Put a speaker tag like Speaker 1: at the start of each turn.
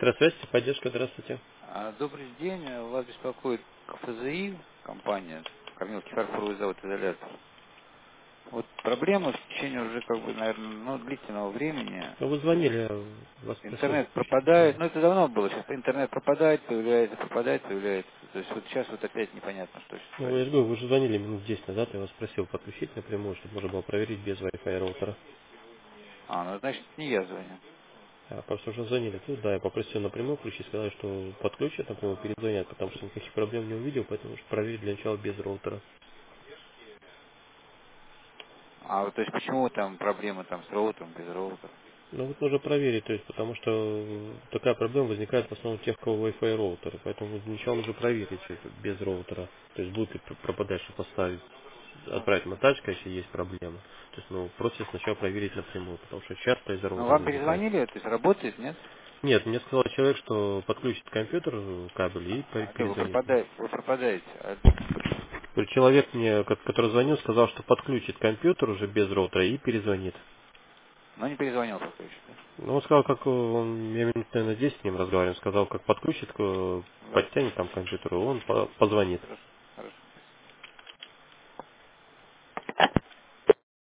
Speaker 1: Электросвязь, поддержка, здравствуйте.
Speaker 2: Добрый день. Вас беспокоит КФЗИ, компания, Корниловский фарфоровый завод изолятор. Вот проблема в течение уже, наверное, длительного времени.
Speaker 1: Ну, вы звонили, я вас просил
Speaker 2: Интернет
Speaker 1: подключить к
Speaker 2: пропадает,
Speaker 1: нему.
Speaker 2: это давно было, сейчас интернет пропадает, появляется. То есть вот сейчас вот опять непонятно, что сейчас
Speaker 1: Ну, я же
Speaker 2: происходит.
Speaker 1: говорю, вы же звонили минут 10 назад, я вас просил подключить напрямую, чтобы можно было проверить без Wi-Fi роутера.
Speaker 2: Значит, не я звоню.
Speaker 1: А просто уже звонили тут, да, я попросил напрямую включить, сказали, что подключат, напрямую перезвонят, потому что никаких проблем не увидел, поэтому что проверить для начала без роутера.
Speaker 2: Вот то есть почему там проблемы там с роутером, без роутера?
Speaker 1: Ну вот нужно проверить, то есть потому что такая проблема возникает в основном у тех, у кого Wi-Fi роутер, поэтому сначала нужно проверить это без роутера, то есть будет ли пропадать, что поставить, отправить мотачка, если есть проблема. То есть, ну, просто сначала проверить напрямую, потому что часто из-за роутера
Speaker 2: Вам
Speaker 1: возникает.
Speaker 2: перезвонили, то есть работает, нет?
Speaker 1: Нет, мне сказал человек, что подключит компьютер, кабель и
Speaker 2: Не, вы
Speaker 1: перезвонит мне.
Speaker 2: пропадаете.
Speaker 1: Человек мне, который звонил, сказал, что подключит компьютер уже без роутера и перезвонит.
Speaker 2: Но не перезвонил пока еще, да?
Speaker 1: Ну, он сказал, как я минут, наверное, 10 с ним разговаривал, сказал, как подключит,
Speaker 2: Да.
Speaker 1: подтянет там компьютер, и он позвонит.